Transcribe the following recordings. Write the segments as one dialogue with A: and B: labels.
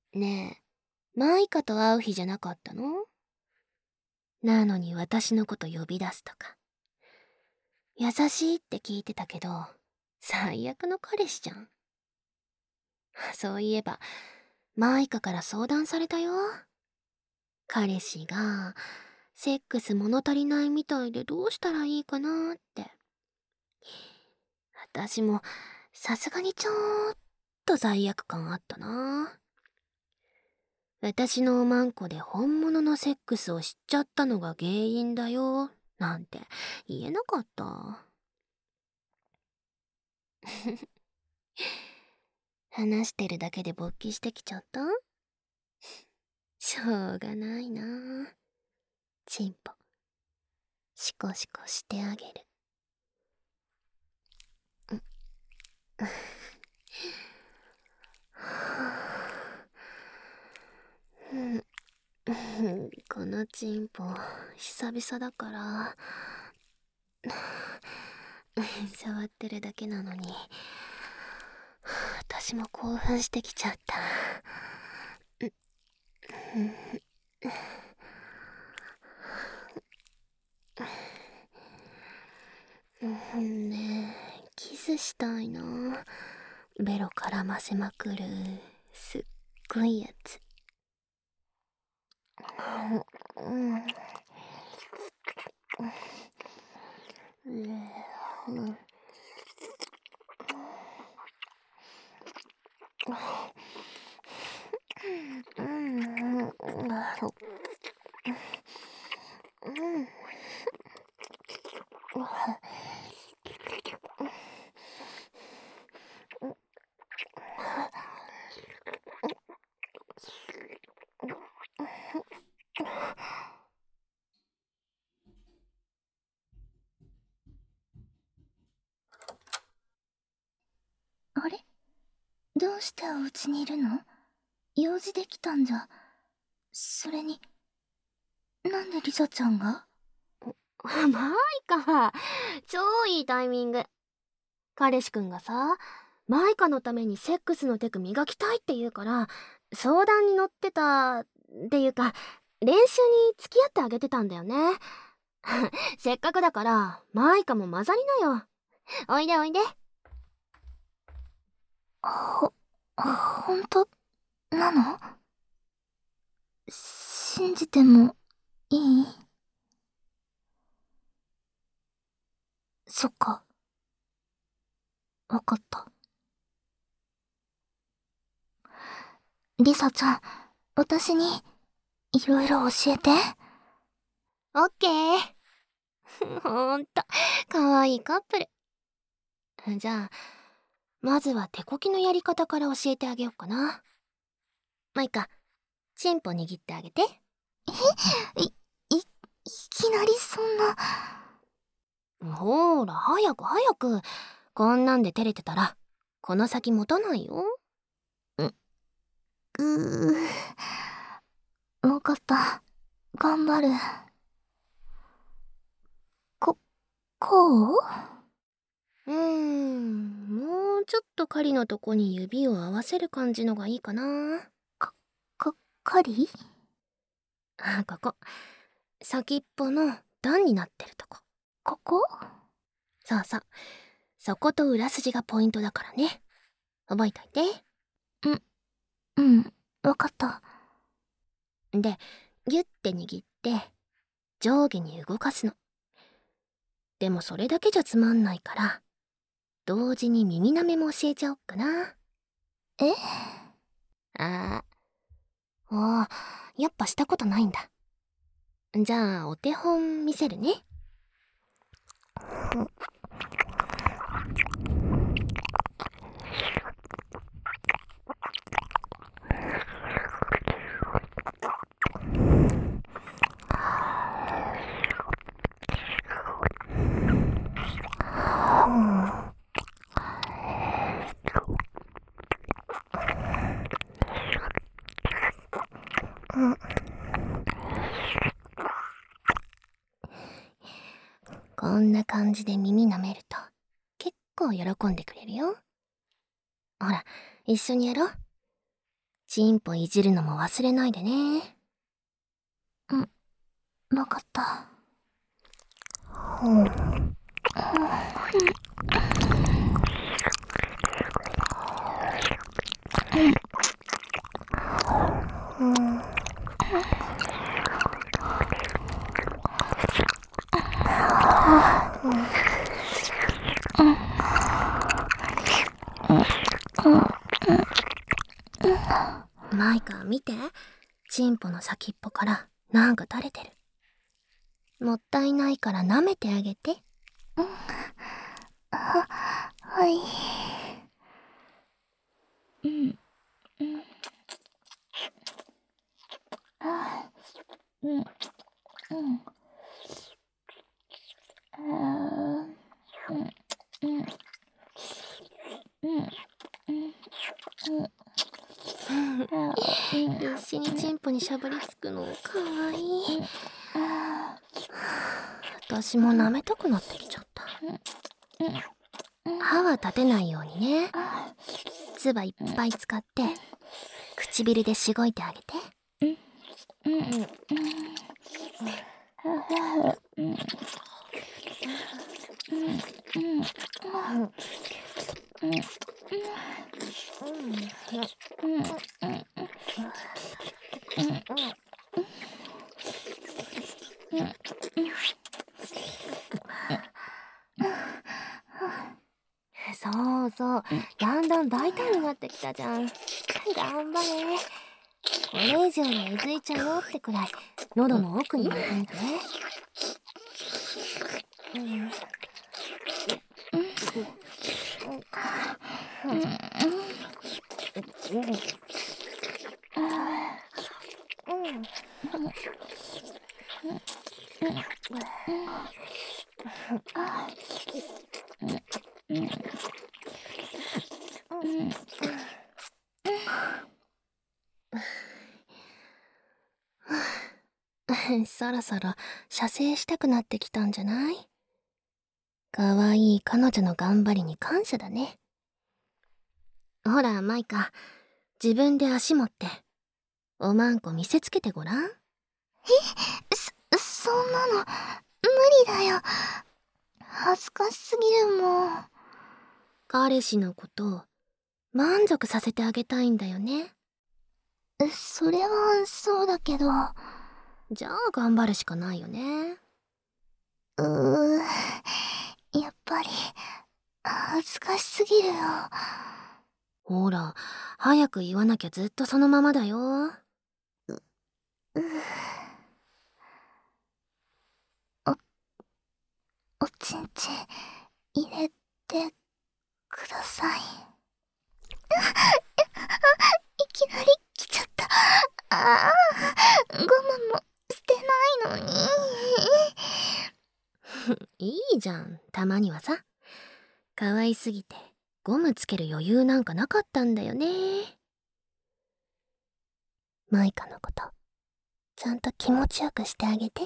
A: ねえ、マイカと会う日じゃなかったの？なのに私のこと呼び出すとか。優しいって聞いてたけど、最悪の彼氏じゃん。そういえば、マイカから相談されたよ。彼氏が、セックス物足りないみたいでどうしたらいいかなって。私も、さすがにちょーっと罪悪感あったな。私のおまんこで本物のセックスを知っちゃったのが原因だよ、なんて言えなかった。話してるだけで勃起してきちゃった？しょうがないな。チンポ、シコシコしてあげる。このチンポ、久々だから、触ってるだけなのに、私も興奮してきちゃった。ねえ、キスしたいな。ベロ絡ませまくる、すっごいやつ。
B: あれ、どうしてお家にいるの？用事できたんじゃ。それに、なんでリサちゃんが？
A: マイカ、超いいタイミング。彼氏くんがさ、マイカのためにセックスのテク磨きたいって言うから、相談に乗ってた、っていうか、練習に付き合ってあげてたんだよね。せっかくだから、マイカも混ざりなよ。おいでおいで。
B: ほんとなの？信じてもいい？そっか。わかった。リサちゃん、私に、いろいろ教えて。
A: オッケー。ほんと、かわいいカップル。じゃあ、まずは手こきのやり方から教えてあげようかな。マイカ、チンポ握ってあげて。
B: い、いきなりそんな。
A: ほーら、早く早く。こんなんで照れてたら、この先持たないよ。
B: うわかった。頑張る。こう？
A: もうちょっと狩りのとこに指を合わせる感じのがいいかな。
B: 狩り？
A: あ、ここ。先っぽの段になってるとこ。
B: ここ？
A: そうそう。そこと裏筋がポイントだからね。覚えといて。
B: うん、わかった。
A: で、ギュッて握って、上下に動かすの。でもそれだけじゃつまんないから、同時に耳舐めも教えちゃおっかな。
B: え？
A: ああ、やっぱしたことないんだ。じゃあ、お手本見せるね。こんな感じで耳舐めると、結構喜んでくれるよ。ほら、一緒にやろう。 チンポいじるのも忘れないでね。
B: わかった。
A: マイカ、見て。チンポの先っぽからなんか垂れてる。もったいないから舐めてあげて。
B: はい。
A: 必死にチンポにしゃぶりつくのかわいい。私も舐めたくなってきちゃった。歯は立てないようにね。唾いっぱい使って唇でしごいてあげて。そうそう、だんだん大胆になってきたじゃん。頑張れ。これ以上はうずいちゃうよってくらい喉の奥に入れてみて。そろそろ射精したくなってきたんじゃない？かわいい彼女の頑張りに感謝だね。ほらマイカ、自分で足持っておまんこ見せつけてごらん。
B: そんなの無理だよ。恥ずかしすぎるもん。
A: 彼氏のこと満足させてあげたいんだよね。
B: それはそうだけど。
A: じゃあ頑張るしかないよね。
B: やっぱり恥ずかしすぎるよ。
A: ほら、早く言わなきゃずっとそのままだよ。
B: おちんちん入れてください。いきなり来ちゃった。ゴムも捨てないのに。
A: いいじゃん、たまにはさ。可愛すぎてゴムつける余裕なんかなかったんだよね。マイカのことちゃんと気持ちよくしてあげて。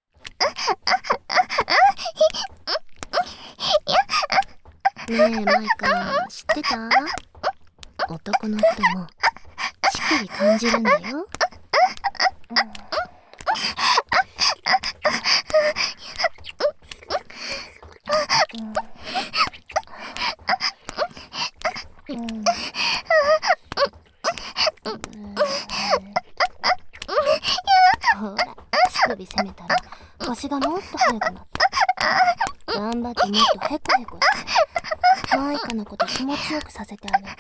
A: ねえマイカ、知ってた？男の人も乳首感じるんだよ。ほら、乳首攻めたら腰がもっと速くなった。頑張ってもっとヘコヘコしてマイカのこと気持ちよくさせてあげて。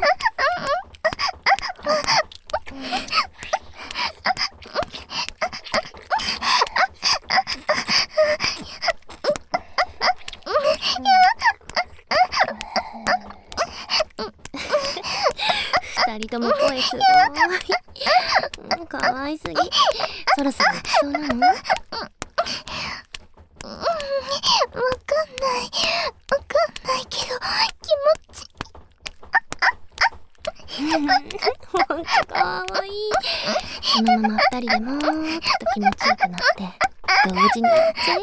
A: 二人とも声すごい。かわいすぎ。そろそろ行きそうなの？
B: わかんないけど気持ち。
A: ほんとかわいい。このまま二人でもーっと気持ちよくなって同時にやっちゃ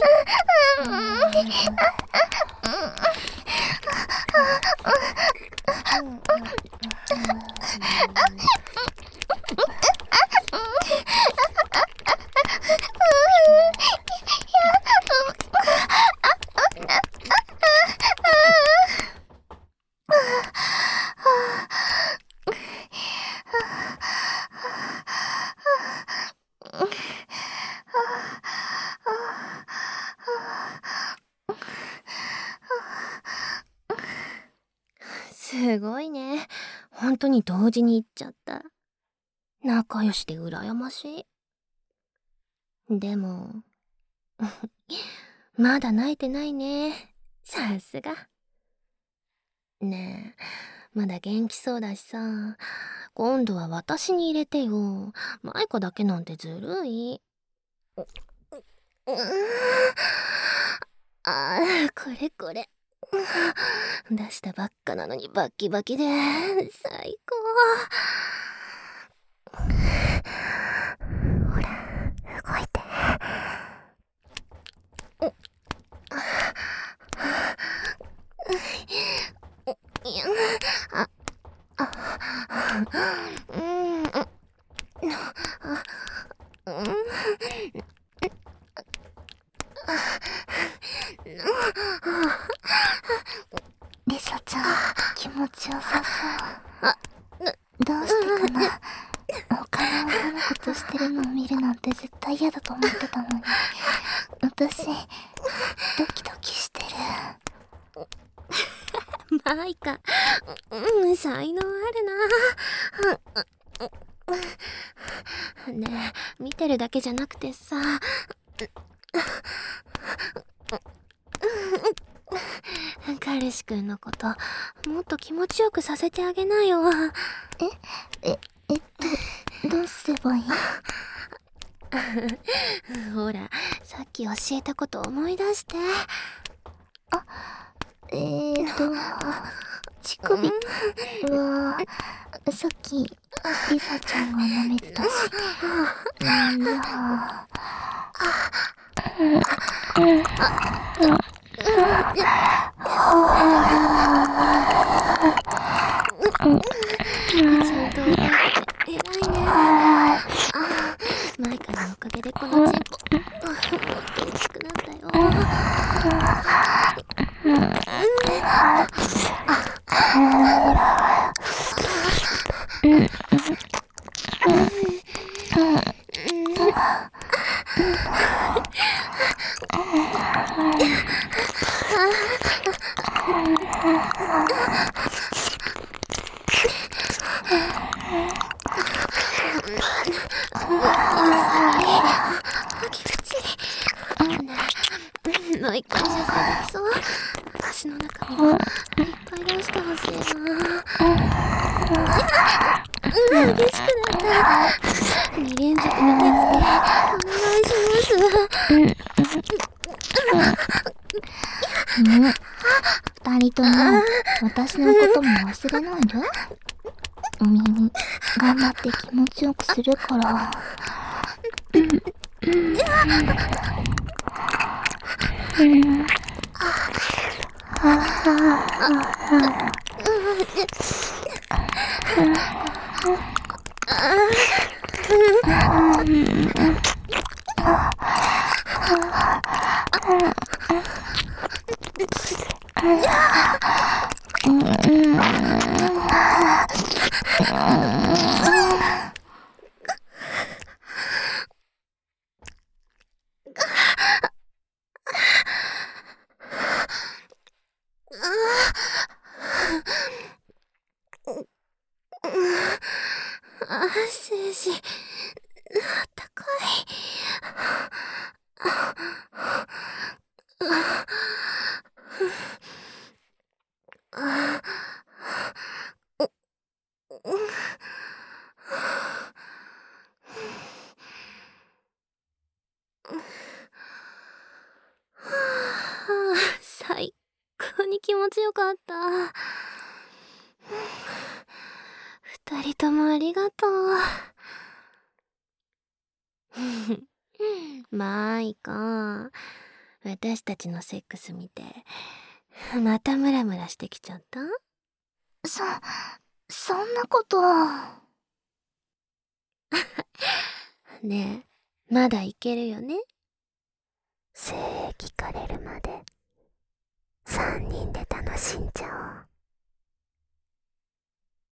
A: え。 ントに同時に行っちゃった。仲良しで羨ましい。でも、まだ泣いてないね。さすが。ねえ、まだ元気そうだしさ、今度は私に入れてよ。マイカだけなんてずるい。ああ、これこれ。出したばっかなのにバッキバキで最高。ほら、動いて。いや、
B: リサちゃん、気持ちよさそう。どうしてかな。他の女の子としてるのを見るなんて絶対嫌だと思ってたのに、私、ドキドキしてる。
A: マイカ、才能あるな。ねえ、見てるだけじゃなくてさ、彼氏くんのこともっと気持ちよくさせてあげなよ。
B: どうすればいい？
A: ほら、さっき教えたこと思い出して。
B: 乳首は、さっき、リサちゃんが舐めてたし。じゃあ、
A: ちゃんと覚えてて偉いね。マイカのおかげでこのチンポもっと大きくなったよ。もう一回射精できそう。足の中にもいっぱい出してほしいな。激しくなった。2連続の手つきお願いします。
B: 二人とも、私のことも忘れないで。頑張って気持ちよくするから。
A: 精子、あったかい。最高に気持ちよかった。二人ともありがとう。マイカ、私たちのセックス見てまたムラムラしてきちゃった？
B: そんなこと。
A: ねえ、まだいけるよね？
B: 精液かれるまで3人で楽しんじゃおう。